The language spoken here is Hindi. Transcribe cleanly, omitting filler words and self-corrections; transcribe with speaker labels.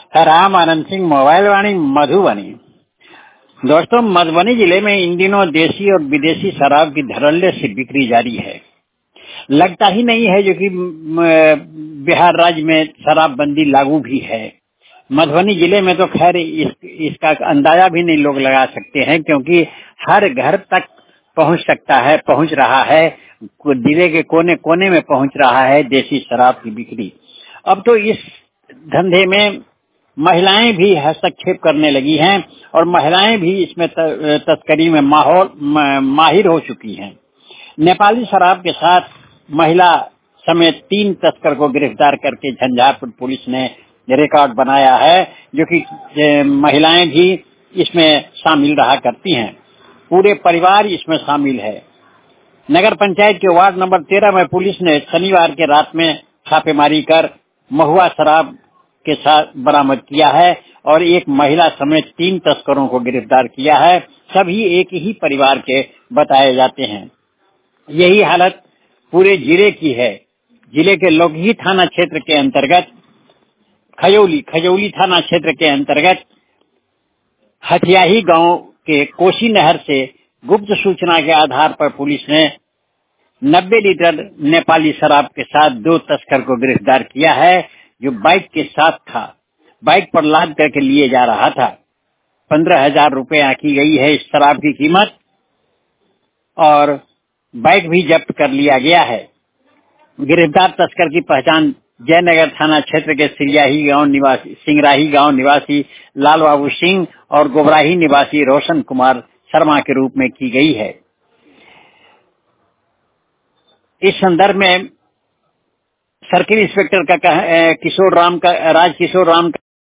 Speaker 1: राम आनंद सिंह, मोबाइल वाणी, मधुबनी। दोस्तों, मधुबनी जिले में इन दिनों देसी और विदेशी शराब की धड़ल्ले से बिक्री जारी है। लगता ही नहीं है जो कि बिहार राज्य में शराबबंदी लागू भी है। मधुबनी जिले में तो खैर इसका अंदाजा भी नहीं लोग लगा सकते हैं, क्योंकि हर घर तक पहुंच रहा है। जिले के कोने कोने में पहुंच रहा है देसी शराब की बिक्री। अब तो इस धंधे में महिलाएं भी हस्तक्षेप करने लगी हैं और महिलाएं भी इसमें तस्करी में माहिर हो चुकी हैं। नेपाली शराब के साथ महिला समेत 3 तस्कर को गिरफ्तार करके झंझारपुर पुलिस ने रिकॉर्ड बनाया है, जो कि महिलाएं भी इसमें शामिल रहा करती हैं। पूरे परिवार इसमें शामिल है। नगर पंचायत के वार्ड नंबर 13 में पुलिस ने शनिवार के रात में छापेमारी कर महुआ शराब के साथ बरामद किया है और एक महिला समेत 3 तस्करों को गिरफ्तार किया है। सभी एक ही परिवार के बताए जाते हैं। यही हालत पूरे जिले की है। जिले के लोकही थाना क्षेत्र के अंतर्गत खजौली थाना क्षेत्र के अंतर्गत हथियाही गांव के कोसी नहर से गुप्त सूचना के आधार पर पुलिस ने 90 लीटर नेपाली शराब के साथ 2 तस्कर को गिरफ्तार किया है, जो बाइक के साथ था। बाइक पर लाद करके लिए जा रहा था। 15,000 रुपए आंकी गई है इस शराब की कीमत और बाइक भी जब्त कर लिया गया है। गिरफ्तार तस्कर की पहचान जयनगर थाना क्षेत्र के सिंगराही गांव निवासी लाल बाबू सिंह और गोबराही निवासी रोशन कुमार शर्मा के रूप में की गई है। इस संदर्भ में सर्किल इंस्पेक्टर राज किशोर राम